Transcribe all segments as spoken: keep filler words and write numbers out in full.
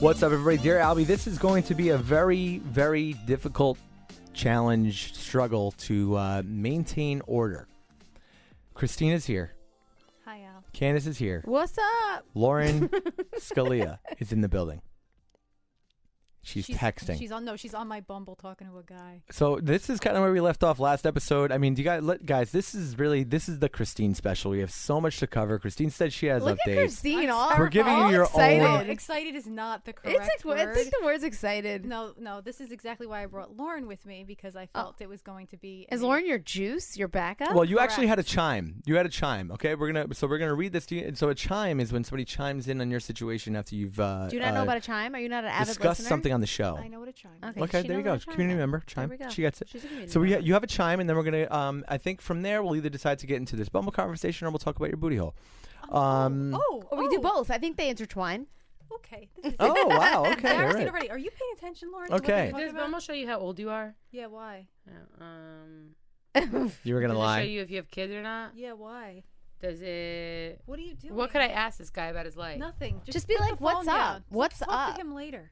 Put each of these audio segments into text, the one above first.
What's up, everybody? Dear Albie, this is going to be a very, very difficult challenge, struggle to uh, maintain order. Christina's here. Hi, Al. Candace is here. What's up? Lauren Scalia is in the building. She's, she's texting. She's on no. She's on my Bumble talking to a guy. So this is kind of where we left off last episode. I mean, do you guys, let, guys? This is really this is the Christine special. We have so much to cover. Christine said she has Look updates. at Christine. All, We're giving you all your excited. own- No, excited is not the correct It's ex- word. I think the word's excited. No, no. This is exactly why I brought Lauren with me because I felt it was going to be. Is a- Lauren your juice, your backup? Well, you actually had Correct. a chime. You had a chime. Okay, we're gonna so we're gonna read this to you. So a chime is when somebody chimes in on your situation after you've uh, Do you not know uh, about a chime? Are you not an avid discussed listener? something on the show. I know what a chime. is. Okay, Okay, she there you knows what go. a chime Community is. member, There chime. we go. She gets it. She's a community So we member. you have a chime, and then we're gonna. Um, I think from there we'll either decide to get into this Bumble conversation, or we'll talk about your booty hole. Um, oh, Or we oh, do both. I think they intertwine. Okay. This is Oh wow. Okay. All embarrassing right. already. Are you paying attention, Lauren? to what Okay. we're talking Does about? Bumble show you how old you are? Yeah. Why? Uh, um, You were gonna does it lie. show you if you have kids or not? Yeah. Why? Does it? What are you doing? What could I ask this guy about his life? Nothing. Just, Just be put like, the "What's phone up? down. What's Talk up?" to him later.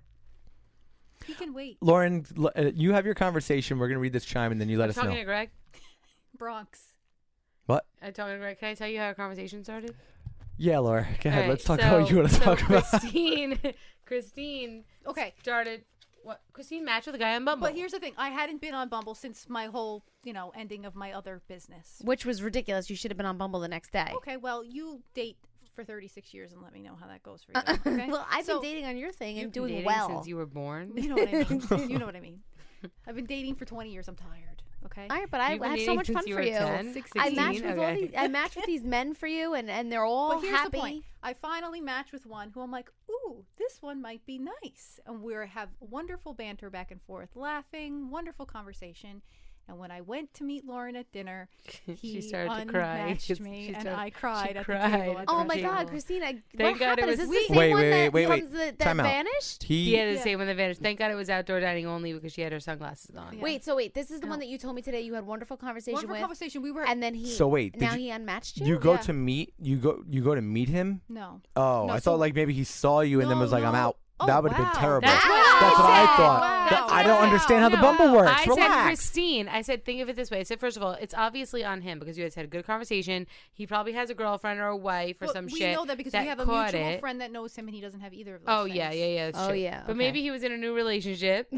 He can wait. Lauren, l- uh, you have your conversation. We're gonna read this chime, and then you let I'm us talking know. to Greg. Bronx. What? I'm talking to Greg. Can I tell you how our conversation started? Yeah, Laura. Go ahead. All right, Let's talk so- about what you want to so talk about. Christine, Christine Okay. started. What? Christine matched with a guy on Bumble. But here's the thing: I hadn't been on Bumble since my whole, you know, ending of my other business. Which was ridiculous. You should have been on Bumble the next day. Okay, well, you date for thirty-six years and let me know how that goes for you. Okay? Well, I've So, been dating on your thing You've and been doing dating well. since you were born. You know what I mean. You know what I mean. I've been dating for twenty years. I'm tired. Okay. All right, but I, You've been I have so dating much since fun you for were you. ten? I sixteen? matched with all Okay. these. I matched with these men for you, and, and they're all But here's happy. the point. I finally matched with one who I'm like, ooh, this one might be nice. And we have wonderful banter back and forth, laughing, wonderful conversation. And when I went to meet Lauren at dinner, he She started to cry. unmatched me, She and started- I cried she at cried the table. at at Oh the my table. God, Christina! Thank what God it happened? was- Is this Wait, the same wait, one wait, that wait, wait. comes that, Time that out. vanished? He. Yeah, the Yeah. same one that vanished. Thank God it was outdoor dining only because she had her sunglasses on. Yeah. Wait, so wait, this is the No. one that you told me today. You had wonderful conversation Wonderful with, conversation. We were and then he. So wait, did now you- he unmatched you. You go Yeah. to meet. You go. You go to meet him. no. Oh, No, I so- thought like maybe he saw you and then No, was like, "I'm no. out." Oh, that would have wow. been terrible. That's Wow. what I That's what I said. thought. Wow. That- I don't Wow. understand how the No. Bumble works. I Relax. said, Christine, I said, think of it this way. I said, first of all, it's obviously on him because you guys had a good conversation. He probably has a girlfriend or a wife or But some we shit. know that because that we have a caught mutual it. friend that knows him, and he doesn't have either of those. Oh, things. yeah, yeah, yeah. That's Oh, true. yeah, But okay. maybe he was in a new relationship.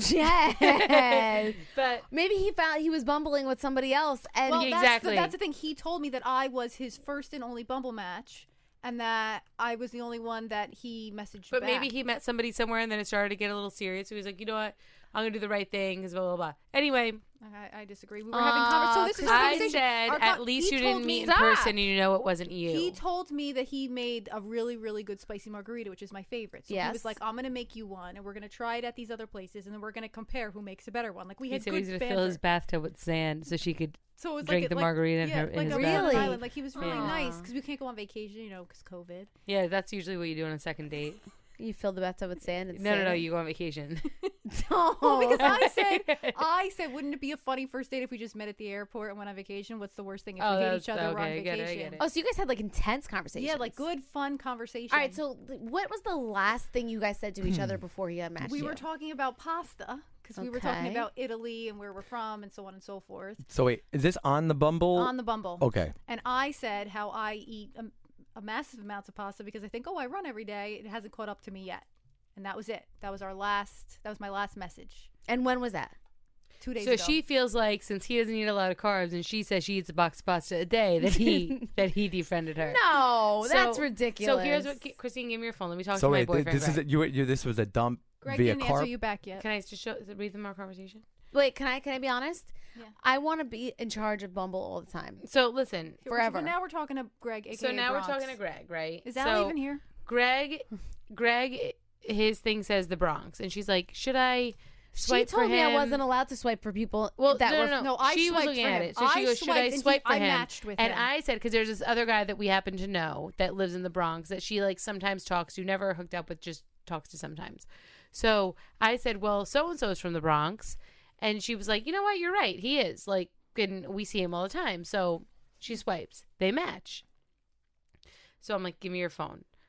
Yes. But Maybe he found he was bumbling with somebody else, and Well, Yeah, that's exactly. The, that's the thing. He told me that I was his first and only Bumble match, and that I was the only one that he messaged. But back. maybe he met somebody somewhere and then it started to get a little serious. So he was like, you know what? I'm going to do the right thing because blah, blah, blah. Anyway, I, I disagree. We were having conversation. So this is the I conversation. said Our at con- least he you told didn't me- meet in Stop. person and you know it wasn't you. He told me that he made a really, really good spicy margarita, which is my favorite. So he Yes. was like, "I'm gonna make you one, and we're gonna try it at these other places, and then we're gonna compare who makes a better one." Like we He had said good he was going to banter. fill his bathtub with sand so she could. so it was drink like the like, margarita in yeah, her- in like his a bathroom. Rhode Really? Island. Like he was really Aw. nice because we can't go on vacation, you know, because COVID. Yeah, that's usually what you do on a second date. you filled the bathtub with sand. And No, no, no. sand. You go on vacation. Oh. Well, because I said, I said, wouldn't it be a funny first date if we just met at the airport and went on vacation? What's the worst thing if Oh, we hate that's- each other? We're on okay, I get it, I vacation. get it. Oh, so you guys had like intense conversations. Yeah, like good, fun conversation. All right, so th- what was the last thing you guys said to each other before he unmatched we you? were talking about pasta because we were talking Okay. about Italy and where we're from and so on and so forth So wait, is this on the Bumble? on the Bumble. Okay. And I said how I eat a, a massive amounts of pasta because I think, oh, I run every day. It hasn't caught up to me yet. And that was it. That was our last. That was my last message. And when was that? Two days So ago. she feels like since he doesn't eat a lot of carbs and she says she eats a box of pasta a day, that he that he defriended her. No, So- that's ridiculous. So here's what Christine, give me your phone. Let me talk So to my wait, th- boyfriend. this is Greg. a, you, you. This was a dump Greg via didn't carp. answer you back yet. Can I just show, read them our conversation? Wait, can I can I be honest? Yeah. I want to be in charge of Bumble all the time. So listen. Forever. So now we're talking to Greg. A K A So now Bronx. we're talking to Greg, right? Is Al so even here? Greg, Greg, his thing says the Bronx, and she's like, should I swipe She told for me him? I wasn't allowed to swipe for people Well, that no, were. no, no. No, I she was swiped looking for at him. it. So she I goes, should swiped I and he- swipe for I him? matched with and him. I said, because there's this other guy that we happen to know that lives in the Bronx that she like sometimes talks to, never hooked up with, just talks to sometimes. So I said, well, so-and-so is from the Bronx. And she was like, you know what? You're right. He is. Like, and we see him all the time. So she swipes. They match. So I'm like, give me your phone.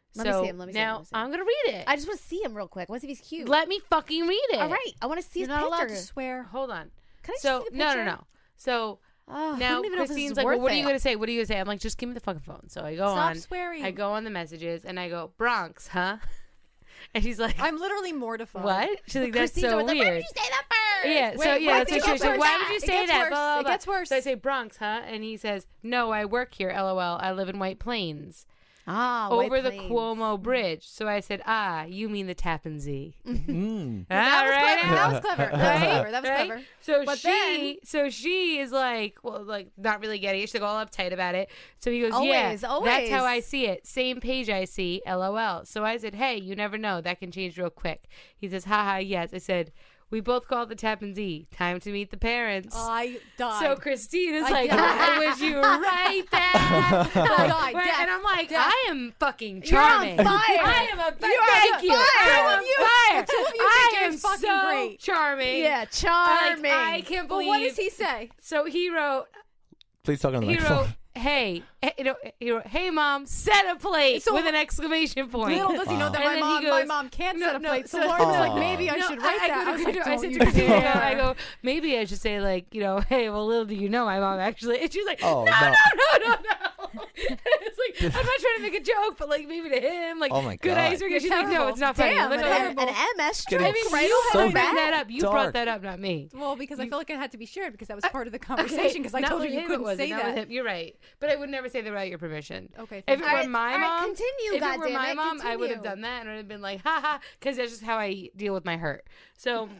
Let me so see him. Let me see him. now Let me see him. I'm gonna read it. I just want to see him real quick. I want to see if he's cute. Let me fucking read it. All right. I want to see You're his not allowed picture. to swear. Hold on. Can I just So see the no, no, picture? no. So Oh, I now don't even know if this Christine's is like, well, worth what are you it. gonna say? What are you gonna say? I'm like, just give me the fucking phone. So I go Stop on. swearing. I go on the messages and I go Bronx, huh? And she's like, I'm literally mortified. what? She's like, that's Christine's so always like, why weird. did you say that first? Yeah, so Wait, yeah, wait, that's it what she was gets like. Why worse. would you It say gets that? worse. Blah, blah, It blah. gets worse. So I say Bronx, huh? And he says, no, I work here. LOL. I live in White Plains. Ah, over White the Plains. Cuomo Bridge. So I said, ah, you mean the Tappan Zee. Mm. That was All clever. That was right. clever. That was Right? clever. That was Right? clever. So But she, then- so she is like, well, like not really getting it. She's like all uptight about it. So he goes, Always, yeah, that's always. how I see it. Same page I see, LOL. So I said, hey, you never know. That can change real quick. He says, haha, yes. I said, we both call it the Tappan Zee. Time to meet the parents. I died. So Christine is I like, died. I wish you were right there. Like, died. right? Death. And I'm like, Death. I am fucking You're on charming. fire. I am a You're thank on you. fire. I Two am of on you- fire. the two of you I think you're am fucking so great. charming. Yeah, Like, charming. I can't But believe. what does he say? So he wrote. Please talk on the He microphone. wrote. Hey, eh, you know, he wrote, hey mom, set a plate So- with an exclamation point. Little does he know that And my then he mom, my goes, mom can't no, set a no, plate. So so- Lauren was like, Aw. maybe I No, should write I, that. I, I was go, like, I don't said you to Christina, I dare. go, maybe I should say like, you know, hey, well, little do you know, my mom actually. And she's like, Oh, no, no. no, no, no, no. It's like I'm not trying to make a joke, but like maybe to him, like Oh my good God. icebreaker. You're She's like, no, terrible. it's not funny. Damn, Look an at M- her. An M S Getting stroke I mean, right you off so the brought bat. that up. You dark. brought that up, not me. Well, because I feel like it had to be shared because that was part of the Okay, conversation. Because I not told you with you him, it couldn't wasn't, say not with that. him. You're right, but I would never say that without your permission. Okay, If it thank were you. All right, my all right, mom, continue, if it were goddammit, my mom, I would have continue. done that and I would have been like, haha, because that's just how I deal with my hurt. So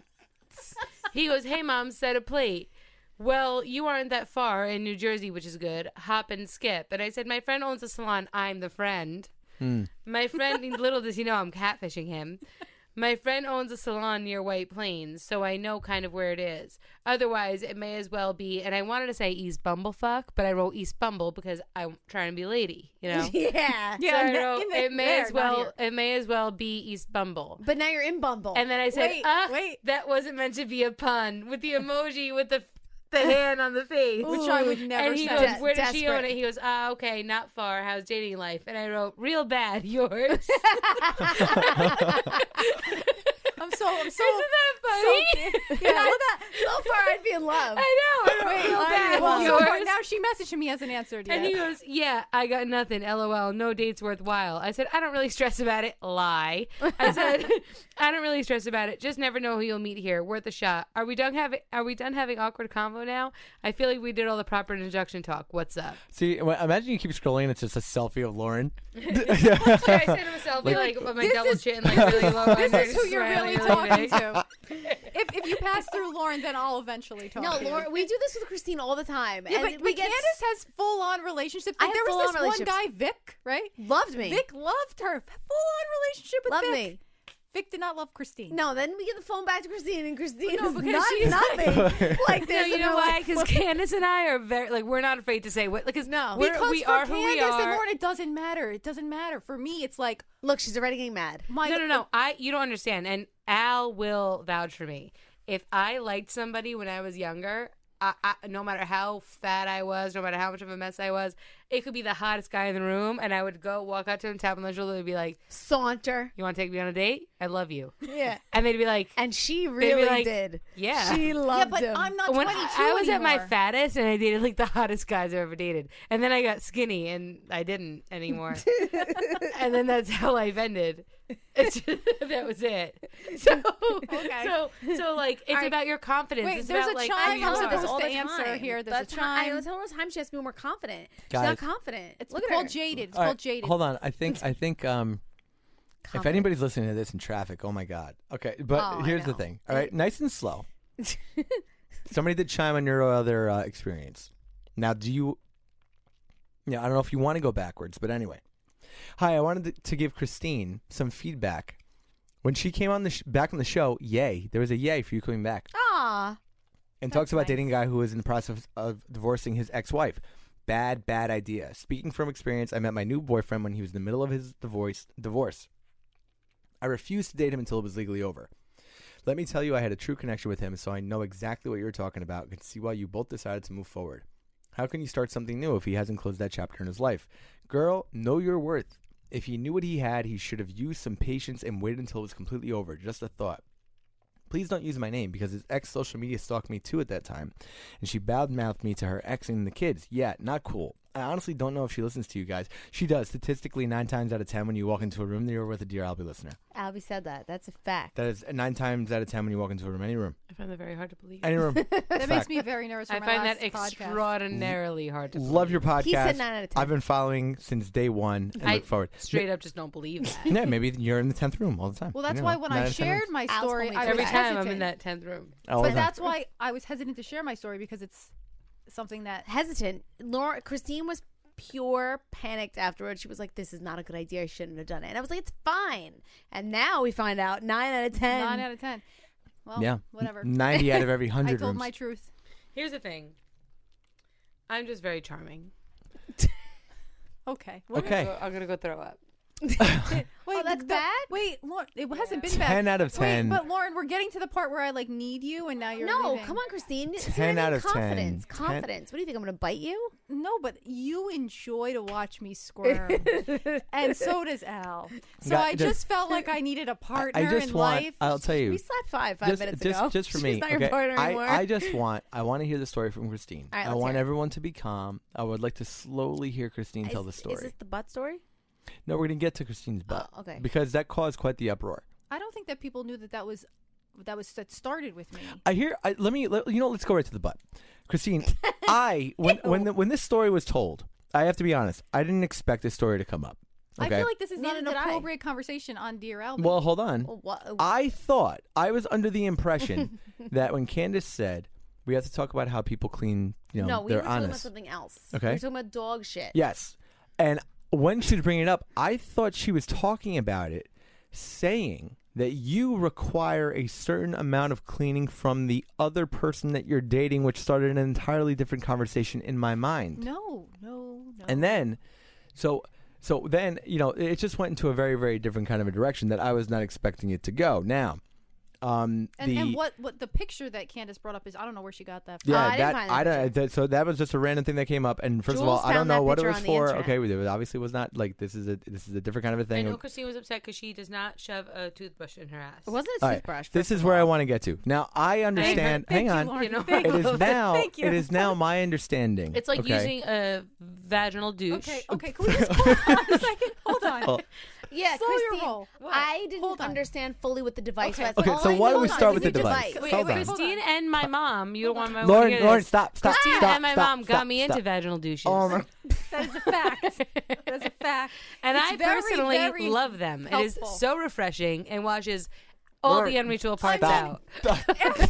he goes, hey mom, set a plate. Well, you aren't that far in New Jersey, which is good. Hop and skip. And I said, my friend owns a salon. I'm the friend. Hmm. My friend, little does he know, I'm catfishing him. My friend owns a salon near White Plains, so I know kind of where it is. Otherwise, it may as well be, and I wanted to say East Bumblefuck, but I wrote East Bumble because I'm trying to be a lady, you know? Yeah. Yeah, So I in the- wrote, in the- it may there, as not well, here. it may as well be East Bumble. But now you're in Bumble. And then I said, Wait, ah, wait. that wasn't meant to be a pun with the emoji with the the hand on the face. Which I would never And he say. goes, De- where does she own desperate. it? He goes, ah, okay, not far. How's dating life? And I wrote, real bad, yours. I'm so, I'm so. Isn't that funny? Yeah, all that. so far, I'd be in love. I know. I wrote, Wait, real all bad, right, well, so yours. far, now she messaged him. He hasn't answered yet. And he goes, yeah, I got nothing. LOL. No dates worthwhile. I said, I don't really stress about it. Lie. I said, I don't really stress about it. Just never know who you'll meet here. Worth a shot. Are we done having Are we done having awkward convo now? I feel like we did all the proper introduction talk. What's up? See, well, imagine you keep scrolling and it's just a selfie of Lauren. Should I send him a selfie like, with my this double is- chin like really low? This under, is who you're smiling really really talking big? to. If, if you pass through Lauren, then I'll eventually talk No, to you. Lauren, we do this with Christine all the time. Yeah, and but, we but get Candace has full-on relationships. I Like, have there was full-on this one relationships. guy, Vic, right? loved me. Vic loved her. Full-on relationship with loved Vic. me. Vic did not love Christine. No, then we get the phone back to Christine, and Christine No, is because not she's nothing like No, this. you and know we're why? like, Because Candace and I are very like we're not afraid to say what because No. we're, Because we for are who we Candace and are. Lauren, it doesn't matter. It doesn't matter. For me, it's like Look, she's already getting mad. my No, no, no. I you don't understand, and Al will vouch for me. If I liked somebody when I was younger, I, I, no matter how fat I was, no matter how much of a mess I was, it could be the hottest guy in the room, and I would go walk out to him, tap him on the shoulder, and be like, Saunter. "You want to take me on a date? I love you." Yeah. And they'd be like, And she be really like, did. "Yeah." She yeah, loved but him. I'm not when twenty-two I, I was at my anymore. fattest and I dated like the hottest guys I've ever dated, and then I got skinny and I didn't anymore, and then that's how life ended. It's just, that was it. So, Okay. so, so like it's All right. about your confidence. Wait, it's there's about a like chime who you I'm tell her are. this supposed all to the answer time. here. There's a The ti- I chime. tell her all the time she has to be more confident. She's Guys. not confident. It's Look at called her. jaded. It's All right, called jaded. hold on. I think I think um, if Confident. anybody's listening to this in traffic, oh my god. Okay, but Oh, I here's the know. thing. All right, nice and slow. Somebody did chime on your other uh, experience. Now, do you? Yeah, I don't know if you want to go backwards, but anyway. Hi, I wanted to, to give Christine some feedback. When she came on the sh- back on the show, yay! There was a yay for you coming back, Aw. and That's talks about nice. dating a guy who was in the process of divorcing his ex-wife. Bad, bad idea. Speaking from experience, I met my new boyfriend when he was in the middle of his divorce. Divorce. I refused to date him until it was legally over. Let me tell you, I had a true connection with him, so I know exactly what you're talking about and can see why you both decided to move forward. How can you start something new if he hasn't closed that chapter in his life? Girl, know your worth. If he knew what he had, he should have used some patience and waited until it was completely over. Just a thought. Please don't use my name because his ex social media stalked me too at that time. And she bad-mouthed me to her ex and the kids. Yeah, not cool. I honestly don't know if she listens to you guys. She does. Statistically, nine times out of ten when you walk into a room, you're with a Dear Albie listener. Albie said that. That's a fact. That is nine times out of ten when you walk into a room, any room. I find that very hard to believe. Any room. That makes me very nervous. For I my find last that podcast. extraordinarily hard to believe. Love your podcast. He said nine out of ten. I've been following since day one and I look forward. straight up just don't believe that. Yeah, maybe you're in the tenth room all the time. Well, that's You know, why when nine I out of ten shared rooms. my Al's story, told me I to. was Every time I'm hesitant. in that tenth room. All the But time. that's why I was hesitant to share my story because it's something that Hesitant. Laura, Christine was pure panicked afterwards. She was like, "This is not a good idea. I shouldn't have done it." And I was like, "It's fine." And now we find out nine out of ten. nine out of ten. Well, Yeah. whatever. ninety out of every I hundred told rooms. my truth. Here's the thing. I'm just very charming. Okay. Okay. I'm gonna go, I'm gonna go throw up. Wait, Oh, that's the- bad? Wait, Lauren, it hasn't been bad. ten out of ten. Wait, but Lauren, we're getting to the part where I like need you, and now you're No, leaving. come on, Christine. See ten what I out mean? of ten. confidence. Ten- Confidence. What do you think? I'm going to bite you? No, but you enjoy to watch me squirm, and so does Al. So Got- I just- just felt like I needed a partner I just in want. life. I'll tell you. We slapped five five just, minutes just, ago. just for She's me. not okay? your partner I, anymore. I just want. I want to hear the story from Christine. All right, I let's want hear it. everyone to be calm. I would like to slowly hear Christine Is, tell the is story. this the butt story? No, we're gonna get to Christine's butt Oh, okay. because that caused quite the uproar. I don't think that people knew that that was that was that started with me. I hear. I, let me. Let, you know. Let's go right to the butt. Christine, I when when the, when this story was told, I have to be honest. I didn't expect this story to come up. I Okay. feel like this is not Neither an did I. appropriate conversation on Dear Albie. well, hold on. Well, what, I thought I was under the impression that when Candace said we have to talk about how people clean, you know, no, we they're were talking about honest. something else. Okay. We were talking about dog shit. Yes. And when she was bringing it up, I thought she was talking about it, saying that you require a certain amount of cleaning from the other person that you're dating, which started an entirely different conversation in my mind. no, no, no. And then, so, so then, you know, it just went into a very, very different kind of a direction that I was not expecting it to go. Now, um, and, the and what what the picture that Candace brought up is I don't know where she got that from. yeah, Oh, I didn't that find that I don't. picture. That, so that was just a random thing that came up. And first of Jules all, I don't found that know what it picture was on the for. internet. Okay, it obviously was not like this is a this is a different kind of a I thing. know Christine was upset because she does not shove a toothbrush in her ass. It wasn't a All right, toothbrush. this first is of where I all. want to get to. Now I understand. Thank hang you, on. Lauren. You know, Thank It you. is now. Thank you. It is now my understanding. It's like okay? using a vaginal douche. Okay, okay. Can we just hold on a second? Hold on. Oh, Yeah, Slow your Christine, roll. What? I didn't Hold on. understand fully what the device Okay. was. Okay, All so I why knew don't we was start it with was the a device? Wait, Hold wait, on. wait, hold Christine and my mom, you don't want my Lauren, mom Lauren, stop, stop, Christine stop, and my stop, mom stop, got me stop. into vaginal douches. Oh my. That is a fact. That is a fact. and It's I very, personally very love them. It is helpful. so refreshing and washes all Lauren, the unreachable parts stop. out.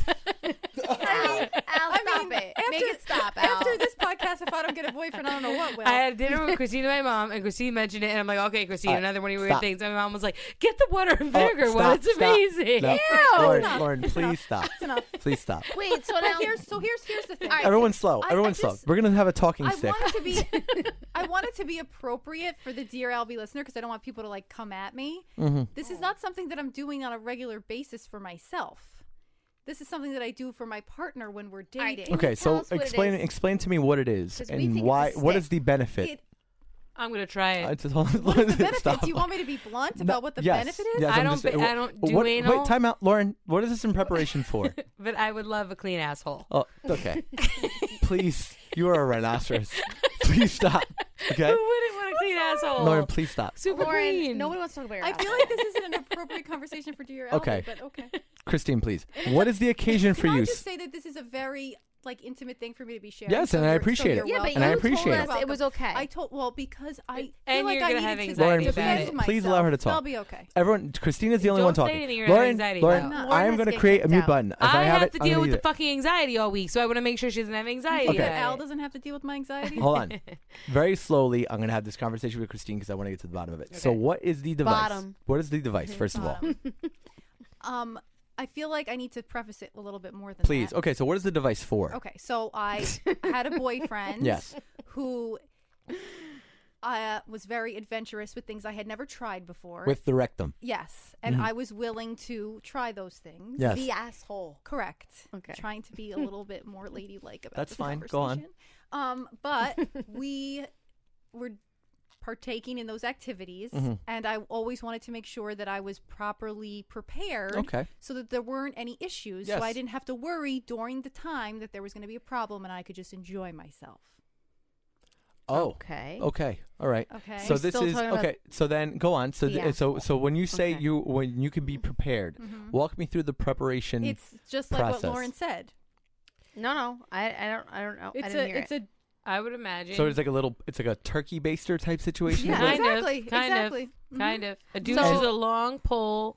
Al, Al, I stop mean, it. after- Make it stop, Al. After this podcast, if I don't get a boyfriend, I don't know what will. I had dinner with Christine and my mom, and Christine mentioned it, and I'm like, okay, Christine, All right, another one of your weird stop. things. And my mom was like, get the water and Oh, vinegar one. stop, It's stop. amazing. No. Ew. Lauren, Enough. Lauren, please stop. That's enough. Please stop. Wait, so But now here's so here's here's the thing. All right. Everyone's slow. I- I Everyone's slow. just- We're gonna have a talking I stick. want it to be I want it to be appropriate for the Dear Albie listener because I don't want people to like come at me. Mm-hmm. This is not something that I'm doing on a regular basis for myself. This is something that I do for my partner when we're right, dating. can Okay, you tell so us what it explain is? explain to me what it is 'Cause we and think it's a why. What stick. is the benefit? It, I'm going to try it. Uh, just hold on. what is the benefit? Stop. Do you want me to be blunt No, about what the yes, benefit is? yes, I I'm don't just- ba- I wh- don't do what, anal. Wait, time out, Lauren. What is this in preparation for? But I would love a clean asshole. Oh, okay. Please, you are a rhinoceros. Please stop. Okay, Who wouldn't want a clean asshole? Lauren, please stop. Super Lauren, clean. nobody wants to talk about your I asshole. feel like this isn't an appropriate conversation for Dear Albie, Okay. but okay. Christine, please. What is the occasion for Can I use? just say that this is a very like intimate thing for me to be sharing? Yes, so and I you're- so appreciate you're it. Yeah, but And I you appreciate told it. us it was okay. I told well because I feel And like you're I gonna needed have to anxiety Lauren, defend please- myself. please allow her to talk. I'll be okay. Everyone, Christine is the only Don't one say talking. anything you're gonna have Lauren, anxiety Lauren, about. No, I am Lauren going to gets create a kicked mute out. button. If I, I have have it, to I'm deal gonna with use the it. fucking anxiety all week, so I want to make sure she doesn't have anxiety. You think Okay. that Al about it. doesn't have to deal with my anxiety? Hold on. Very slowly, I'm going to have this conversation with Christine because I want to get to the bottom of it. So, Okay. what is the device? Bottom. What is the device, first of all? Bottom. um, I feel like I need to preface it a little bit more than Please. that. Okay, so what is the device for? Okay, so I had a boyfriend. Yes. Who uh, was very adventurous with things I had never tried before. With the rectum. yes, and Mhm. I was willing to try those things. Yes. The asshole. Correct. Okay. Trying to be a little bit more ladylike about That's the fine. Go on. conversation. Um, but we were partaking in those activities, Mhm. and I always wanted to make sure that I was properly prepared, Okay. so that there weren't any issues, Yes. so I didn't have to worry during the time that there was going to be a problem, and I could just enjoy myself. Oh. Okay. Okay. All right. Okay. So We're this still is talking about okay. So then go on. So the th- so asshole. so when you say Okay. you when you can be prepared, Mhm. walk me through the preparation. It's just like process. what Lauren said. No, no. I, I don't. I don't know. I It's didn't a hear it's it. a I would imagine. so it's like a little. It's like a turkey baster type situation. yeah, is it? Kind of, exactly kind of, exactly Mhm. Kind of. A douche So- is a long pole.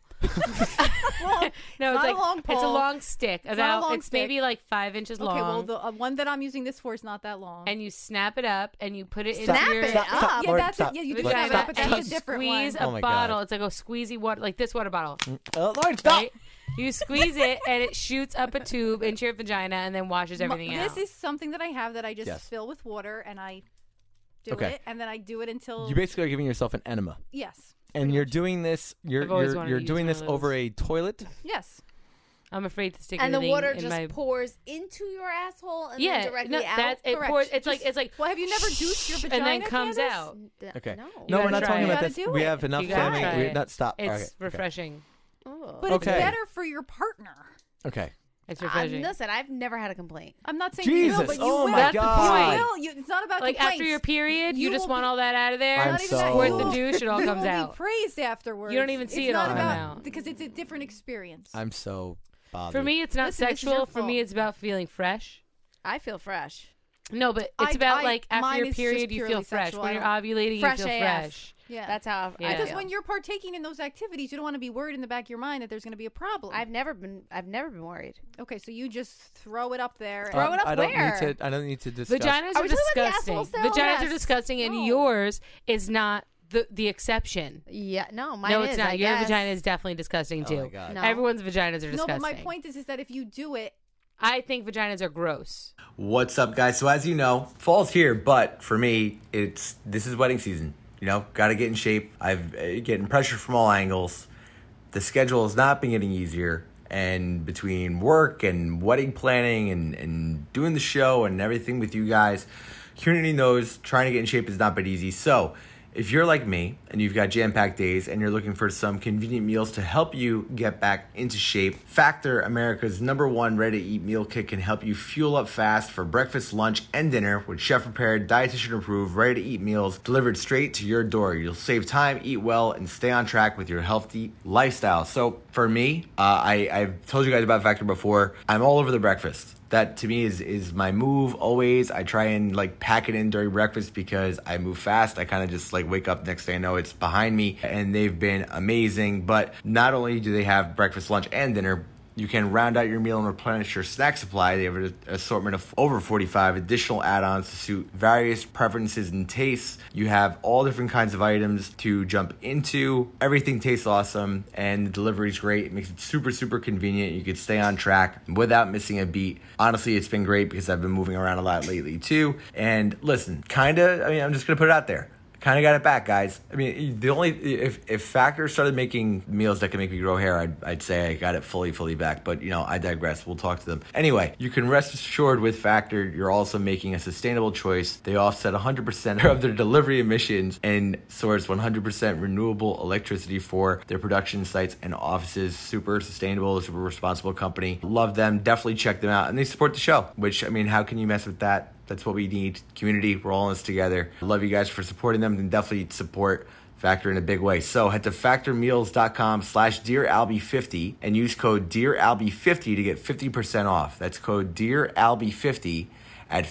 Well, no, it's it's not like a long it's a pole. long stick. not a About long it's stick. maybe like five inches long. okay, well the uh, one that I'm using this for is not that long. and you snap it up and you put it Stop. Snap into your it Stop, stop, up. yeah, Lauren, that's stop. it. Yeah, you do Lauren, snap it stop, up, but and that's you a different squeeze one. a Oh my bottle. God. It's like a squeezy water, like this water bottle. Uh, Lauren, stop. Right? You squeeze it and it shoots up a tube into your vagina and then washes everything M- out. This is something that I have that I just Yes. fill with water and I do Okay. it, and then I do it until You basically are giving yourself an enema, yes, and pretty you're much. doing this. You're I've always you're wanted you're to use doing one this of over those. a toilet. yes. I'm afraid to stick And the anything water in just my pours into your asshole and yeah. then directly no, out. that's it. Correct. Pours, it's like Just- it's like Well, have you never douched your vagina, and then comes Candace? out. Th- Okay. No. No, You we're gotta not try talking it. about You gotta this. do We it. have enough You gotta family. try We it. not stop. It's okay. okay. refreshing. Ugh. But Okay. it's better for your partner. Okay. It's Um, refreshing. listen, I've never had a complaint. I'm not saying Jesus. you will, but you Oh will. my That's the God. You will. You, it's not about like complaints. after your period, you, You just will want be- all that out of there. I'm Not even so- that, Squirt you the will- douche, it all you comes will out. Be praised afterwards. You don't even see it's it all not come about out. because it's a different experience. I'm so bothered. For me, it's not Listen, this is sexual. your For me, fault. it's about feeling fresh. I feel fresh. No, but it's I- about I- like after mine your is just period, you feel purely fresh. sexual. When I you're don't- ovulating, Fresh you feel A F. fresh. Yeah. That's how Yeah. I because feel. when you're partaking in those activities, you don't want to be worried in the back of your mind that there's going to be a problem. I've never been. I've never been worried. okay, so you just throw it up there. Uh, Throw it up I don't where? need to. I don't need to discuss. Vaginas Are are, we talking about the disgusting. asshole still? Vaginas Yes. are disgusting, and No. yours is not the the exception. Yeah. No, mine no, is. it's not. I Your guess. vagina is definitely disgusting Oh too. my God. No. Everyone's vaginas are disgusting. no, but my point is, is that if you do it, I think vaginas are gross. What's up, guys? So as you know, fall's here, but for me, it's this is wedding season. You know, got to get in shape. I've uh, getting pressure from all angles. The schedule has not been getting easier, and between work and wedding planning and and doing the show and everything with you guys, community knows trying to get in shape has not been easy. So if you're like me and you've got jam-packed days and you're looking for some convenient meals to help you get back into shape, Factor, America's number one ready-to-eat meal kit, can help you fuel up fast for breakfast, lunch, and dinner with chef-prepared, dietitian-approved, ready-to-eat meals delivered straight to your door. You'll save time, eat well, and stay on track with your healthy lifestyle. So for me, uh, I, I've told you guys about Factor before. I'm all over the breakfast. That to me is is my move always. I try and like pack it in during breakfast because I move fast. I kind of just like wake up, next thing I know it's behind me, and they've been amazing. But not only do they have breakfast, lunch, and dinner, you can round out your meal and replenish your snack supply. They have an assortment of over forty-five additional add-ons to suit various preferences and tastes. You have all different kinds of items to jump into. Everything tastes awesome, and the delivery's great. It makes it super, super convenient. You can stay on track without missing a beat. Honestly, it's been great because I've been moving around a lot lately too. And listen, kind of, I mean, I'm just going to put it out there. Kind of got it back, guys. I mean, the only if if Factor started making meals that can make me grow hair, I'd I'd say I got it fully fully back. But you know, I digress. We'll talk to them anyway. You can rest assured with Factor, you're also making a sustainable choice. They offset one hundred percent of their delivery emissions and source one hundred percent renewable electricity for their production sites and offices. Super sustainable, super responsible company. Love them. Definitely check them out, and they support the show. Which I mean, how can you mess with that? That's what we need. Community, we're all in this together. I love you guys for supporting them, and definitely support Factor in a big way. So head to factormeals.com slash Dear Albie fifty and use code Dear Albie fifty to get fifty percent off. That's code Dear Albie fifty at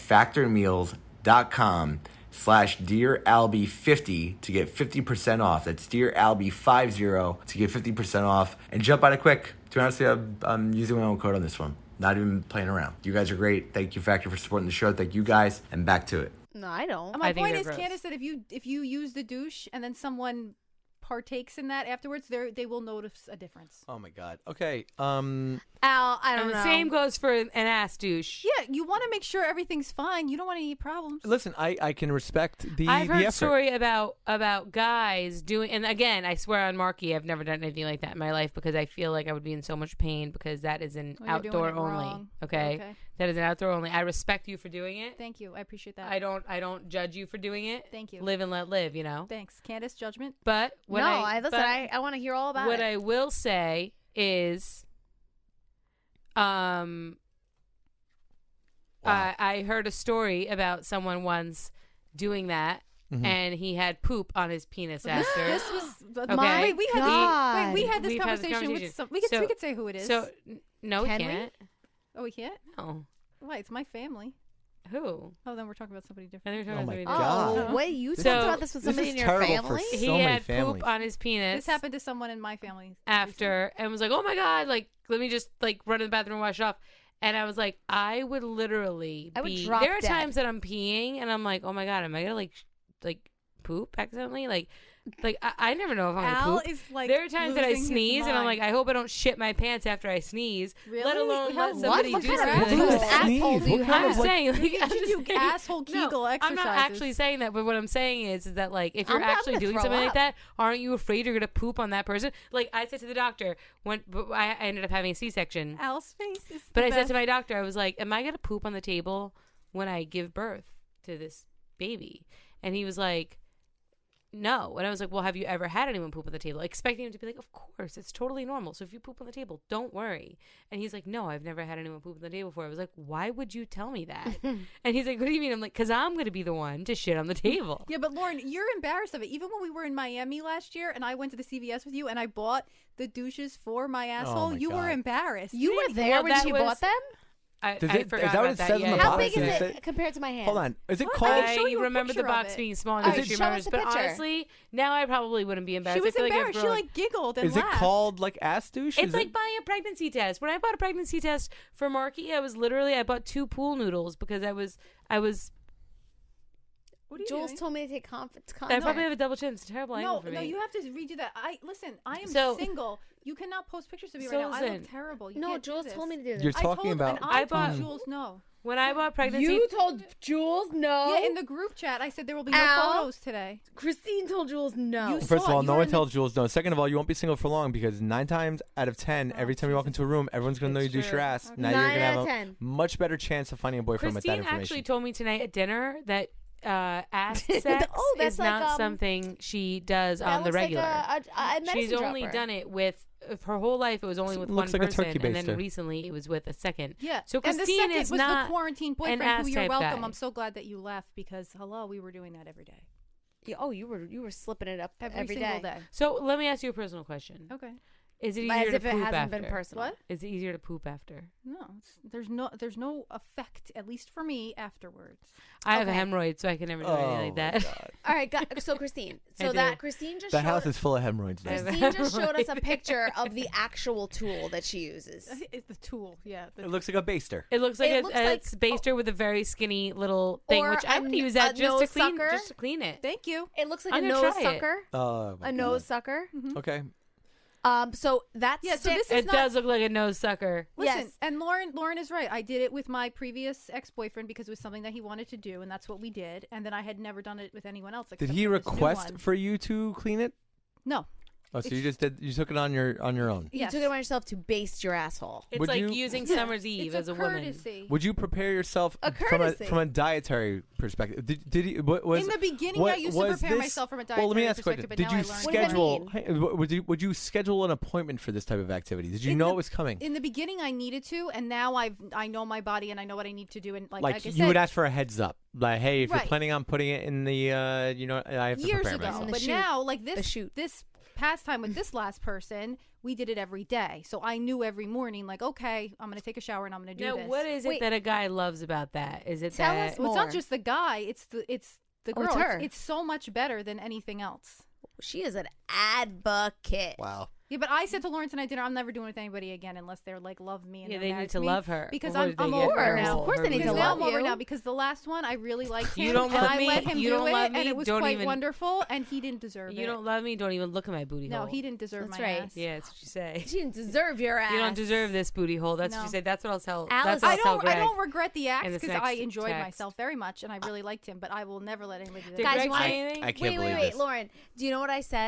factormeals.com slash Dear Albie fifty to get fifty percent off. That's Dear Albie fifty to get fifty percent off. And jump on it quick. To be honest, I'm, I'm using my own code on this one. Not even playing around. You guys are great. Thank you, Factor, for supporting the show. Thank you guys. And back to it. No, I don't. And my I think point they're is, gross. Candace, that if you if you use the douche and then someone partakes in that afterwards, they they will notice a difference. Oh my God. Okay. Um. Al, I don't And the know. same goes for an ass douche. Yeah, you want to make sure everything's fine. You don't want any problems. Listen, I I can respect the I've the heard effort. story about about guys doing, and again, I swear on Marky, I've never done anything like that in my life because I feel like I would be in so much pain because that is an Well, you're doing outdoor it only. wrong. Okay? Okay. that is an outdoor only. I respect you for doing it. Thank you. I appreciate that. I don't I don't judge you for doing it. Thank you. Live and let live, you know. Thanks. Candace, judgment? But what no, I, I, listen. but I, I want to hear all about what it. I will say is, um, Wow. I, I heard a story about someone once doing that, Mhm. and he had poop on his penis after. This was Okay. my. Wait, we had God. this. Wait, we had this We've had this conversation, conversation. with some. We could So- we could say who it is. So n- no, Can we we? can't. oh, we can't. No, Why? It's my family. who? Oh, then we're talking about somebody I different. think we're Oh talking my about God. somebody Oh, wait, you This talked is- about this with this somebody is in your terrible for family? so He many had families. poop on his penis. This happened to someone in my family after and was like, "Oh my god, like let me just like run to the bathroom and wash it off." And I was like, I would literally I would be drop there are dead. times that I'm peeing and I'm like, "Oh my god, am I going to like sh- like poop accidentally?" Like like I, I never know if I'm Al going to poop. is like. There are times that I losing his sneeze and I'm like, mind. I hope I don't shit my pants after I sneeze. Really? Let alone How- let what? somebody What do kind of something. asshole? like that. Asshole Sneeze? do you What kind have? of I'm like? saying, like, You I'm should just do saying- asshole Kegel no, I'm not exercises. actually saying that, but what I'm saying is, is that like if you're I'm- I'm actually gonna doing throw something like up. that, aren't you afraid you're gonna poop on that person? Like I said to the doctor when but I I ended up having a C-section, Al's face is. but the I said best. to my doctor, I was like, "Am I gonna poop on the table when I give birth to this baby?" And he was like, "No." And I was like, "Well, have you ever had anyone poop on the table?" Expecting him to be like, "Of course, it's totally normal. So if you poop on the table, don't worry." And he's like, "No, I've never had anyone poop on the table before." I was like, "Why would you tell me that?" And he's like, "What do you mean?" I'm like, "Because I'm going to be the one to shit on the table." Yeah, but Lauren, you're embarrassed of it. Even when we were in Miami last year, and I went to the C V S with you, and I bought the douches for my asshole, my you were God. embarrassed. You were there Well, when that she was- bought them? I, Does I it- is forgot that what about it that. says on yeah. the How box? big is Does it it say- compared to my hand? Hold on. Is it What? called? I can show I you a remember the picture of box it. being small and All I right, think she show remembers. us a But picture. honestly, now I probably wouldn't be embarrassed. She was I feel like I've embarrassed. She grown. like giggled and Is it laughed. called like ass douche? It's Is like it? buying a pregnancy test. When I bought a pregnancy test for Marky, I was literally I bought two pool noodles because I was I was What are you Jules doing? told me to take confidence. I probably have a double chin. It's a terrible angle No, for no, me. you have to redo that. I listen. I am So- single. You cannot post pictures of me So right now. I listen. look terrible. You No, can't do Jules this. told me to do this. You're I talking told, about. and I, I bought- told Jules no. when I bought pregnancy, You told Jules no. Yeah, in the group chat, I said there will be no Al? photos today. Christine told Jules no. You First of saw it. all, You no were one in the- tells Jules no. Second of all, you won't be single for long because nine times out of ten, Oh, every time you walk Jesus. into a room, everyone's going to know you It's douche your true. ass. Okay. Now you're Nine going to out have of a ten. much better chance of finding a boyfriend with that Christine information. actually told me tonight at dinner that uh, ass sex Oh, that's is like, not um, something she does That on the looks like regular. a- a- a medicine She's only dropper. done it with her whole life. It was only with Looks one like a person, turkey and then baster. recently it was with a second. Yeah. So and the Christine second is was not the quarantine boyfriend ass who you're type welcome. guy. I'm so glad that you left because hello, we were doing that every day. Yeah, oh, you were you were slipping it up Every, every single day. day. So let me ask you a personal question. Okay. Is it As easier if to it poop hasn't after? been personal. What? Is it easier to poop after? No, it's, there's no there's no effect, at least for me, afterwards. I have Okay. hemorrhoids, so I can never do Oh, anything like my that. God. All right, got, so Christine, I so do. that Christine just The showed, house is full of hemorrhoids. I have Though. Christine just showed us a hemorrhoids. picture of the actual tool that she uses. It's the tool, yeah. The It looks like a baster. It looks like It a, looks a like- baster with a very skinny little thing, Or which I a would n- use that a just to nose clean, sucker. just to clean it. Thank you. It looks like I'm a gonna nose try it. sucker. Oh, my A God. nose sucker. Okay. Um, so that's Yeah, so this is It not- does look like a nose sucker. Listen, Yes. and Lauren Lauren is right. I did it with my previous ex-boyfriend because it was something that he wanted to do, and that's what we did. And then I had never done it with anyone else. Did except he for this new request one. for you to clean it? No. Oh, so It's- you just did? You took it on your on your own. you Yes. took it on yourself to baste your asshole. It's Would like you- using Yeah. Summer's Eve It's as a, a woman. courtesy. Would you prepare yourself A from a courtesy. from a dietary perspective? Did, did he? What was In the beginning, what, I used to was prepare this- myself from a Well, let me dietary ask a question. perspective, but Did now you I learned- What does that schedule? mean? hey, w- Would you would you schedule an appointment for this type of activity? Did you In know the- it was coming? In the beginning, I needed to, and now I've I know my body and I know what I need to do. And like, like like I you said, would ask for a heads up, like, hey, if Right. you're planning on putting it in the, uh, you know, I have to years prepare ago. myself. The But shoot. now, like The this shoot. this past time with this last person, we did it every day. So I knew every morning, like, okay, I'm gonna take a shower and I'm gonna do Now, this. what is it Wait. that a guy loves about that? Is it Tell that us Well, it's not more. just the guy; it's the it's the Oh, girl. it's It's, her. it's so much better than anything else. She is an advocate. Wow. Yeah, but I said to Lawrence tonight dinner, I'm never doing it with anybody again unless they're like love me. And Yeah, they're they married need to me. love her because before I'm, they I'm get over her- now. Of course they need to Because love now I'm over you. now because the last one I really liked him. You don't and love I me, let him you do don't it, love and me, it was don't quite even- wonderful, and he didn't deserve you it. don't love me? Don't even look at my booty No, hole. he didn't deserve That's my right. ass. Yeah, that's what you say. She didn't deserve your ass. You don't deserve this booty hole. That's what No. you say. That's what I'll tell. Alice- That's what I I'll tell don't. I Greg. don't regret the act in this because I next enjoyed text. myself very much, and I really liked him. But I will never let anybody do Did that. Guys, Greg you wanna- say anything? I can't Wait, wait, believe wait, this. Lauren. Do you know what I said?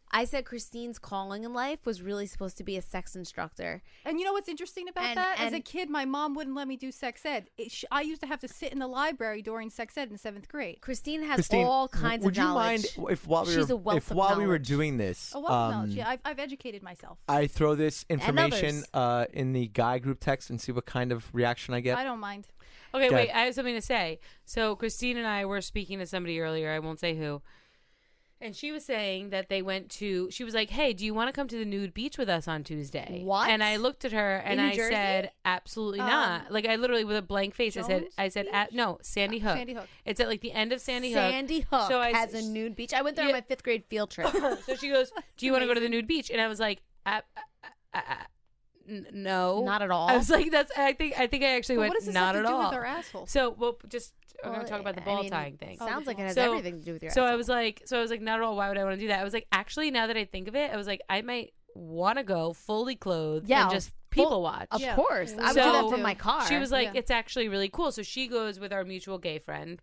I said Christine's calling in life was really supposed to be a sex instructor. And you know what's interesting about And- that? As a and- kid, my mom wouldn't let me do sex ed. It sh- I used to have to sit in the library during sex ed in seventh grade. Christine has Christine, all kinds would of you knowledge. mind if while we She's were a wealth if of while we were knowledge. doing this, Oh, well, um, knowledge. Yeah, I've, I've educated myself. I throw this information others. uh, in the guy group text and see what kind of reaction I get? I don't mind. Okay, Go wait. ahead. I have something to say. So Christine and I were speaking to somebody earlier. I won't say who. And she was saying that they went to. She was like, "Hey, do you want to come to the nude beach with us on Tuesday?" What? And I looked at her and New I Jersey? said, "Absolutely Um, not." Like I literally with a blank face, I said, Jones "I said, Beach? at, no, Sandy Hook. Sandy Hook. It's at like the end of Sandy Hook." Sandy Hook So I- has a nude beach. I went there on Yeah. my fifth grade field trip. So she goes, "Do you want to go to the nude beach?" And I was like, uh, uh, uh, uh, n- "No, Not at all. I was like, "That's." I think. I think I actually But went, what does this "Not have to at do all." with our asshole? So, well, just we're Well, gonna talk about the I ball mean, tying thing. Oh, Sounds like it has So- everything to do with your So I asshole. was like, so I was like, not at all. Why would I want to do that? I was like, actually, now that I think of it, I was like, I might want to go fully clothed Yeah, and just full- people watch. Of Yeah. course. I would So- do that from my car. She was like, Yeah. it's actually really cool. So she goes with our mutual gay friend.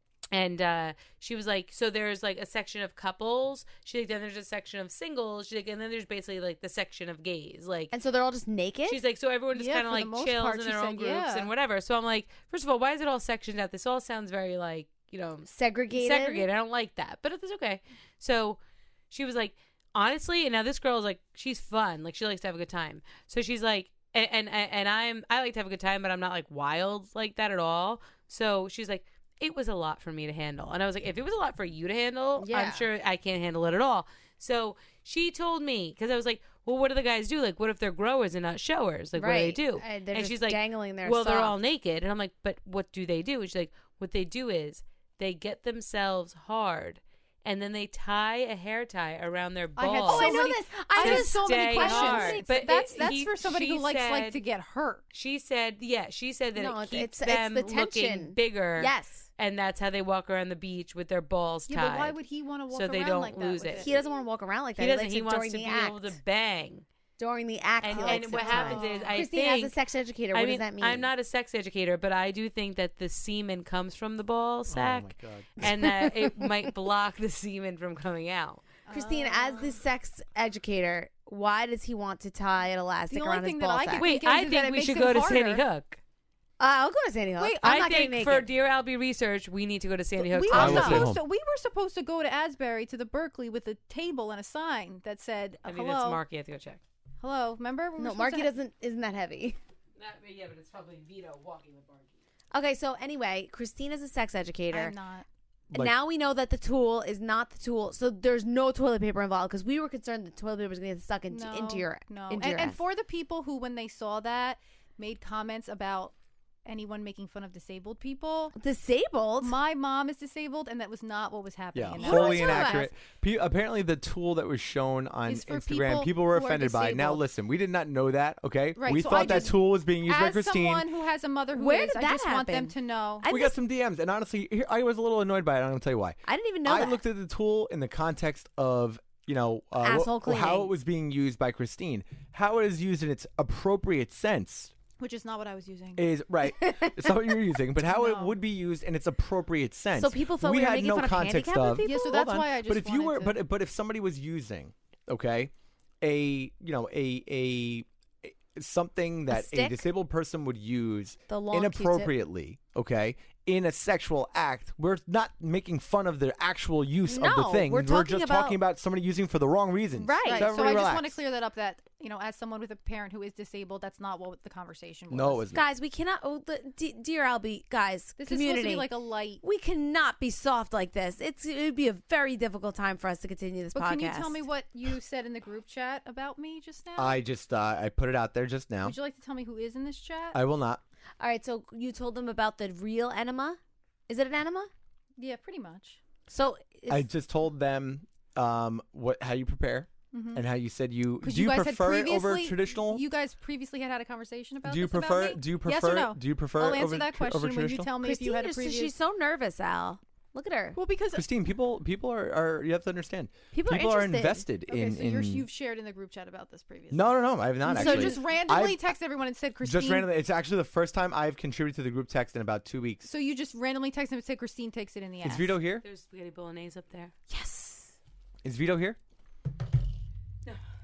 And uh, she was like, so there's like a section of couples. She's like, then there's a section of singles. She's like, and then there's basically like the section of gays. Like, and so they're all just naked? she's like, so everyone just Yeah, kind of for the like most chills part, in she their own said, groups yeah. and whatever. So I'm like, first of all, why is it all sectioned out? This all sounds very like, you know, segregated? segregated. I don't like that, but it's okay. So she was like, honestly, and now this girl is like, she's fun. Like she likes to have a good time. So she's like, and and, and I'm, I like to have a good time, but I'm not like wild like that at all. So she's like, it was a lot for me to handle. And I was like, if it was a lot for you to handle, Yeah. I'm sure I can't handle it at all. So she told me, because I was like, well, what do the guys do? Like, what if they're growers and not showers? Like, what do they Right. do? Uh, they're and just she's like, dangling their well, they're all sock. naked. And I'm like, but what do they do? And she's like, what they do is they get themselves hard and then they tie a hair tie around their I balls. had Oh, I so know many- this. I I have was so many stay questions. hard. But that's it- that's he- for somebody she who likes like said- to get hurt. She said, yeah, she said that No, it it's- keeps it's- it's them the tension. looking bigger. Yes. And that's how they walk around the beach with their balls Yeah, tied. but why would he want to walk so they around don't like that lose with it. He doesn't want to walk around like that. He doesn't. likes He it wants during to the be act. able to bang. During the act, And, he and likes what it happens to. is, I Christine, think, as a sex educator, what I does mean, that mean? I'm not a sex educator, but I do think that the semen comes from the ball sack, Oh my God. and that it might block the semen from coming out. Christine, as the sex educator, why does he want to tie an elastic The only around his thing that ball I sack? can- Wait, think is I that think it we makes should it go to harder. Sandy Hook. Uh, I'll go to Sandy Hook. Wait, I'm I not getting think naked. for Dear Albie research, we need to go to Sandy Hook. We I were will stay home. supposed to. We were supposed to go to Asbury to the Berkeley with a table and a sign that said, I uh, think "Hello, that's Marky. I have to go check. hello." Remember? We were No, supposed Marky to- doesn't. Isn't that heavy? Not, yeah, but it's probably Vito walking with Marky. Okay, so anyway, Christine is a sex educator. I'm not. Like- now we know that the tool is not the tool, so there's no toilet paper involved because we were concerned the toilet paper was going to get stuck into, No, into your no. into and, your and ass. for the people who, when they saw that, made comments about anyone making fun of disabled people. disabled. My mom is disabled, and that was not what was happening. Yeah, in What are wholly you talking about? inaccurate. Pe- apparently, the tool that was shown on Is for Instagram, people people were who are offended by. Now, disabled. listen, we did not know that. Okay, Right, we so thought I that just- tool was being used by As Christine. someone who has a mother who Where is, did I that just want them happen? to know. I we didn't- got some D Ms, and honestly, here, I was a little annoyed by it. I'm going to tell you why. I didn't even know I that. looked at the tool in the context of, you know, uh, Asshole wh- how cleaning. it was being used by Christine. How it is used in its appropriate sense Which is not what I was using. is right. It's not what you're using, but how it No. would be used in its appropriate sense. So people thought we were had making no fun of context handicapped of. people? Yeah, so Hold that's on. why I just But if you were, wanted to- but but if somebody was using, okay, a you know a a, a something that a, stick? disabled person would use The long Q-tip. inappropriately, okay, in a sexual act, we're not making fun of the actual use of the No, thing. we're talking just about- talking about somebody using for the wrong reasons. Right. Right. So, So I everybody just relax. want to clear that up. That you know, as someone with a parent who is disabled, that's not what the conversation was. No, it was not. Guys, we cannot. Oh, the, D- dear Albie, guys, This community. is supposed to be like a light. we cannot be soft like this. It's it would be a very difficult time for us to continue this But podcast. can you tell me what you said in the group chat about me just now? I just uh, I put it out there just now. Would you like to tell me who is in this chat? I will not. All right, so you told them about the real enema. Is it an enema? yeah, pretty much. So it's, I just told them um, what how you prepare Mhm. and how you said you Because do you, you guys prefer had it over previously, traditional. You guys previously had had a conversation about do you this about prefer me? do you Yes prefer or no? do you prefer I'll it answer over, that tr- over question when you traditional? tell me if you Christine, had a is- previous. she's so nervous, Al. Look at her. well, because Christine, people people are, are you have to understand. People are are interested. invested okay, in so you're, in you've shared in the group chat about this previously. No, no, no, I have not So actually. just randomly I've- text everyone and said Christine. Just randomly, it's actually the first time I've contributed to the group text in about two weeks. So you just randomly text them and said Christine takes it in the ass. Is Vito here? There's spaghetti bolognese up there. Yes. Is Vito here?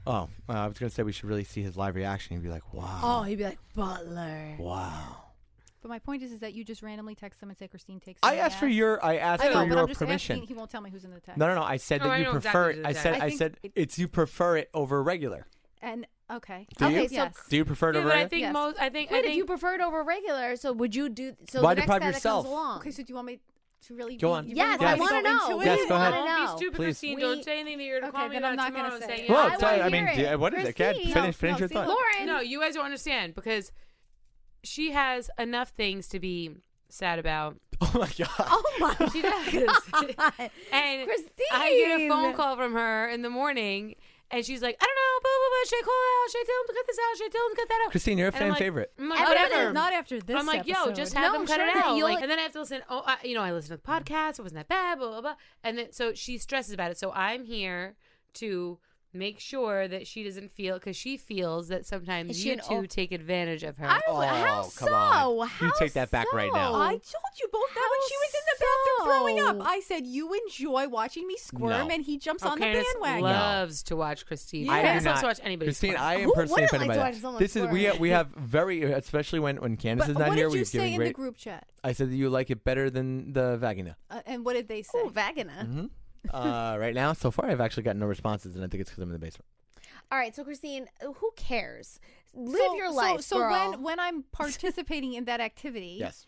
Oh, uh, I was gonna say we should really see his live reaction. He'd be like, Oh, "Wow, he'd be like, Butler. wow." But my point is, is that you just randomly text him and say Christine takes. I me asked for ass. your. I asked I know, for but your I'm just permission. asking. He won't tell me who's in the text. No, no, no. I said Oh, that I you know prefer exactly it. who's I the said. text. I, I think said it- it's you prefer it over regular. And okay. Do you? Okay, so Yes. Do you prefer it Yeah, over but I regular? think Yes. most. I think. I Wait, think if you preferred over regular, so would you do? So Why the next deprive guy yourself? that comes along. Okay, so do you want me to really Go be, on. you Yes, really I Yes. want want to to know. go into Yes, it? go ahead. I wanna Don't know. be stupid, Please. Christine. We- Don't say anything that you're gonna Okay, call me then about I'm not tomorrow gonna and say say it. yeah. Well, I tell wanna I mean, hear do- it. what is it? Go ahead, Christine. finish, finish No, your see, thought. look. Lauren. No, you guys don't understand because she has enough things to be sad about. Oh my god. Oh my She does. God. And Christine. I get a phone call from her in the morning, and she's like, I don't know, blah, blah, blah. Should I call it out? Should I tell him to cut this out? Should I tell him to cut that out? Christine, you're a And I'm fan like- favorite. I'm like, Everybody- whatever. Not after this. I'm like, yo, episode. just have No, them cut sure it that out. you'll- Like, and then I have to listen. Oh, I, you know, I listen to the podcast. It wasn't that bad. Blah blah blah. And then so she stresses about it. So I'm here to make sure that she doesn't feel because she feels that sometimes Is she you an two old- take advantage of her. I, Oh, how come so? on. How You take that back right now. so? I told you both that when she was in the bathroom How throwing up. so? I said you enjoy watching me squirm, No. and he jumps Oh, on the Candace bandwagon. loves to watch Christine. I Candace do loves to not. watch anybody. Christine, squirm. I am Who personally wouldn't offended like by to that. watch someone This is we squirm? have, we have very especially when when Candace But is not what here. did you We're say doing in the great. group chat? I said that you like it better than the vagina. Uh, and what did they say? Ooh, vagina. hmm uh, right now, so far, I've actually gotten no responses, and I think it's because I'm in the basement. All right, so Christine, who cares? Live So- your so- life, So, girl. when when I'm participating in that activity, Yes.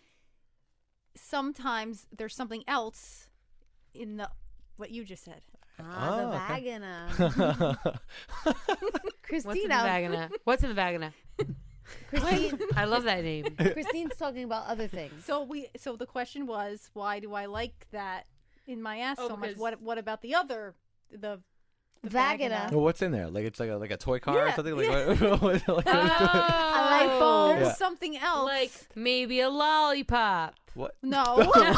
sometimes there's something else in the what you just said. ah, the Oh, okay. vagina. What's in the Christina, vagina? What's in the vagina? Christine, I love that name. Christine's talking about other things. So we so the question was, why do I like that in my ass Oh, so much? because- What what about the other the, the Vagina. Well, what's in there? Like it's like a like a toy car or Yeah, something. Like, yeah. what, what- like, A light bulb. There's Yeah. something else. Like maybe a lollipop. what? no, no,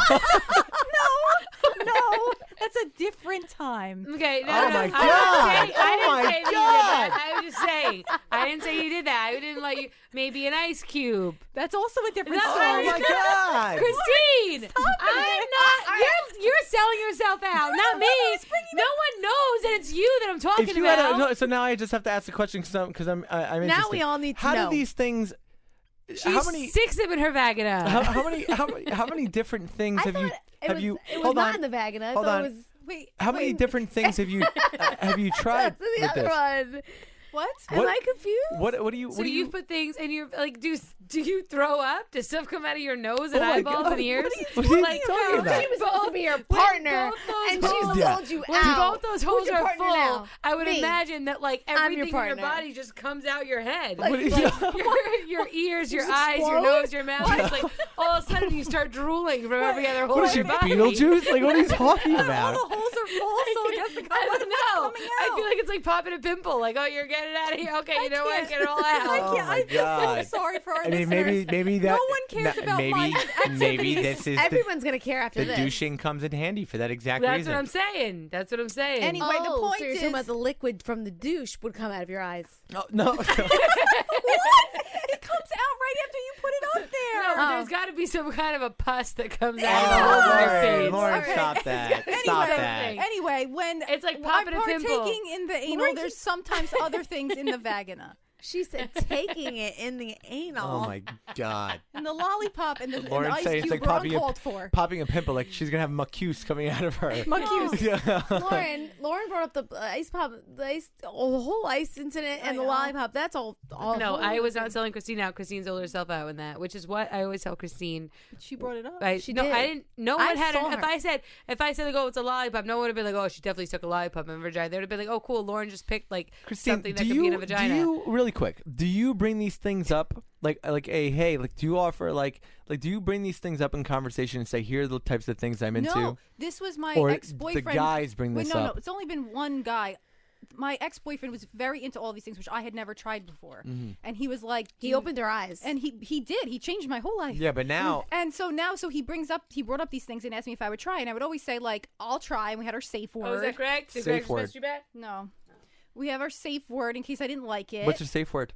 no. That's a different time. Okay. No, Oh no, my I'm God. not saying- I Oh didn't my say that you did God. that. I was just saying. I didn't say you did that. I didn't let you. Maybe an ice cube. That's also a different No, story. Oh my god! Christine, I'm not. You're you're selling yourself out, not me. No one knows that it's you that I'm talking If you about. had a, no, so now I just have to ask the question because I'm because I'm I, I'm Now interested. we all need to How know. do these things? She's how many? six of in her vagina. How, how many? How, many- how many different things I have you? thought it Have was, you? It was hold not on. in the vagina. I Hold thought on. it was. Wait, How many wait, different things have you uh, have you tried That's the with other this? one. What? Am What- I confused? What? What do you? So What do you you? put things in your like? Do do you throw up? Does stuff come out of your nose and Oh my eyeballs God. and ears? What are you like, talking when about? She was supposed to be your when partner, both those and she holes- Yeah. sold you When out. both those Who's holes your are partner full, now? I would Me. imagine that like I'm your everything in your partner. body just comes out your head. What Like, do you- your, your ears, your Just eyes, your explode? nose, your mouth. It's like all of a sudden you start drooling from every other hole What is in she, your body. Beetlejuice? Like what are you talking All about? the holes are full, so it has to come I out. don't know. Coming I out. feel like it's like popping a pimple. Like, oh, you're getting it out of here. Okay, you know what? can't. Get it all out. I Oh can't. my I feel God. so sorry for our I mean, listeners. maybe maybe that. No one cares no, about maybe, my Maybe activities. this is the, Everyone's gonna care after the this. douching comes in handy for that exact That's reason. what I'm saying. That's what I'm saying. Anyway, oh, the point so you're is, talking about the liquid from the douche would come out of your eyes. Oh, no. what? It comes out right after you put it up there. No, but Oh. there's got to be some kind of a pus that comes Oh, out of the holes in your Lauren, face. Lauren, Okay. stop that. Stop Anyway, that. Anyway, when It's like I'm popping a pimple. partaking in the anal, Lauren, there's sometimes other things in the vagina. She said taking it in the anal. Oh my god. And the lollipop and the, and the Lauren ice saying it's cube like were popping a, uncalled for. popping a pimple, like she's gonna have mucus coming out of her. Mucus. Yeah. Lauren, Lauren brought up the ice pop, the ice, oh, the whole ice incident, and I the know. lollipop. That's all. all No, whole I was thing. not selling Christine out. Christine sold herself out in that, which is what I always tell Christine. She brought it up. I, She no, did. I didn't. No I one had. saw An, if her. I said, if I said, like, oh, it's a lollipop, no one would have been like, oh, she definitely took a lollipop in her vagina. They would have been like, oh, cool, Lauren just picked like Christine, something that do could you be in a vagina. do you really quick? Do you bring these things up like like a hey like do you offer like like do you bring these things up in conversation and say here are the types of things I'm into? No, this was my Or ex-boyfriend. the guys bring Wait, this no, up. no, it's only been one guy. My ex-boyfriend was very into all these things, which I had never tried before. Mm-hmm. And he was like, He "Do- opened her eyes. and he he did. He changed my whole life. Yeah, but now And so now, so he brings up, he brought up these things and asked me if I would try, and I would always say like, "I'll try." And we had our safe word. Oh, is that correct? Did Safe Greg word. message you back? No, we have our safe word in case I didn't like it. what's your safe word?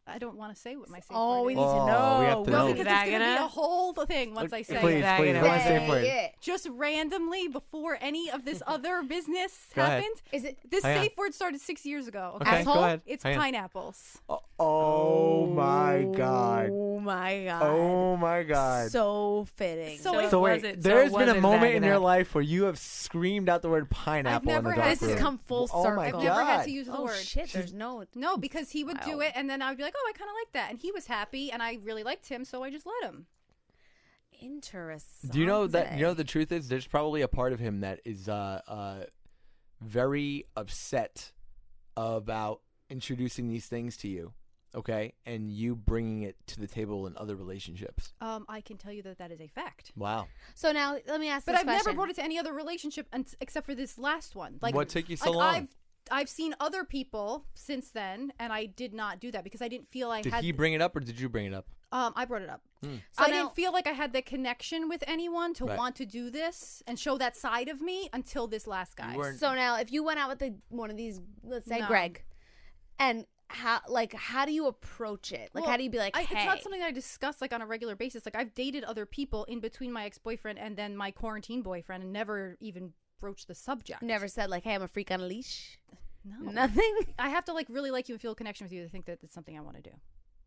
I don't want to say what my safe Oh, word we is. need to Oh, know. we have to No, know. because it's going to be Vagina? a whole thing once I say Please, it. please, Vagina. what's the safe word? Say it. Just randomly, before any of this other business Go ahead. happened, Is it this Hang on. safe word started six years ago. Okay, Okay, Asshole? go ahead. it's Hang on. pineapples. Oh, oh my god. Oh my god. Oh my god. So fitting. So So it it So wait, wasn't- so there's it been a wasn't moment in vagina. your life where you have screamed out the word pineapple never in the had dark This has room. come full Oh my circle. I've never had God. to use the oh word. shit, there's no. No, because he would do Wow. it, and then I would be like, "Oh, I kind of like that," and he was happy, and I really liked him, so I just let him. Interesting. Do you know that? You know the truth is, there's probably a part of him that is uh, uh, very upset about introducing these things to you. Okay, and you bringing it to the table in other relationships. Um, I can tell you that that is a fact. Wow. So now let me ask But this I've question. never brought it to any other relationship un- except for this last one. Like, What took you so like, long? I've I've seen other people since then, and I did not do that because I didn't feel I Did had. he bring it up or did you bring it up? um, I brought it up. So I now- didn't feel like I had the connection with anyone to Right. want to do this and show that side of me until this last guy. weren't- So now, if you went out with the, one of these, let's say No. Greg, and how, like, how do you approach it? Like, Well, how do you be like, I, hey? It's not something that I discuss like on a regular basis. Like I've dated other people in between my ex boyfriend and then my quarantine boyfriend, and never even broached the subject. Never said like, hey, I'm a freak on a leash. No. Nothing. I have to like really like you and feel a connection with you to think that it's something I want to do.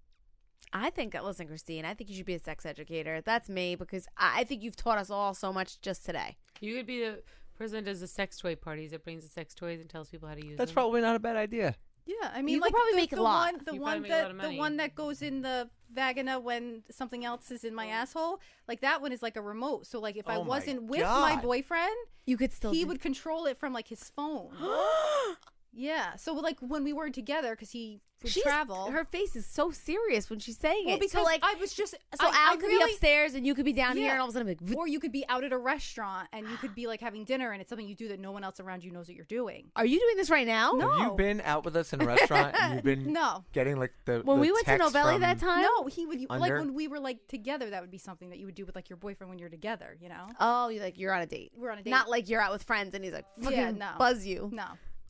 I think, listen, Christine, I think you should be a sex educator. That's me, because I, I think you've taught us all so much just today. You could be the person that does the sex toy parties that brings the sex toys and tells people how to use That's them. probably not a bad idea. Yeah, I mean, You could like probably the, make a the lot. one, the You one probably make a lot that of the money. one that goes in the vagina when something else is in my asshole. Like that one is like a remote. So like if I Oh my wasn't with my God. boyfriend, You could still. he do- would control it from like his phone. Yeah. So like when we weren't together, because he would She's- travel. Her face is so serious when she's saying well, it. because so like, I was just so I, Al I could really, be upstairs and you could be down here, Yeah. and all of a sudden, I'm like, or you could be out at a restaurant and you could be like having dinner, and it's something you do that no one else around you knows that you're doing. are you doing this right now? No. Have you been out with us in a restaurant and you've been No. getting like the When the we went to text Novelli from- that time. No, he would like Under? when we were like together. That would be something that you would do with like your boyfriend when you're together. You know, Oh, you're like you're on a date. we're on a date. Not like you're out with friends and he's like fucking Yeah, no. buzz you. no.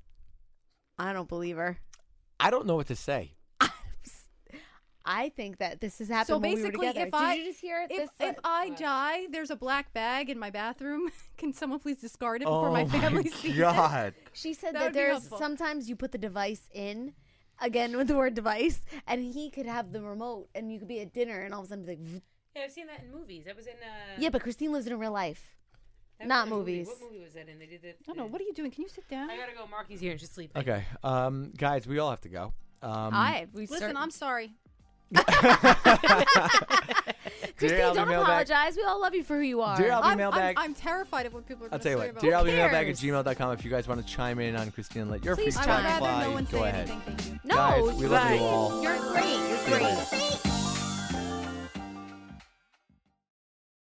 I don't believe her. I don't know what to say. I think that this has happened So when we were basically, together. if Did I you just hear if this? if I What? die, there's a black bag in my bathroom. Can someone please discard it Oh before my family sees it? God. She said That that, would be there's helpful. sometimes you put the device in, again with the word device, and he could have the remote, and you could be at dinner, and all of a sudden be like, "Vroom." Yeah, I've seen that in movies. That was in. Uh, yeah, but Christine lives in real life, that was not in a movie. movies. What movie was that in? They did that. I don't know. What are you doing? Can you sit down? I gotta go. Marky's here and she's sleeping. Okay, um, guys, we all have to go. Um, I we Listen, cer- I'm sorry. Christine, Dear Albie don't Mailbag- apologize. We all love you for who you are. Dear Albie I'm, Mailbag. I'm, I'm terrified of what people are I'll going to tell you say what, about dear me. Albie Mailbag at cares? gmail dot com. If you guys want to chime in on Christine and let your Please free chime I would time rather fly, no one go say ahead. anything. Thank you. no, Guys, we love you right. all. You're great. You're See you great. later.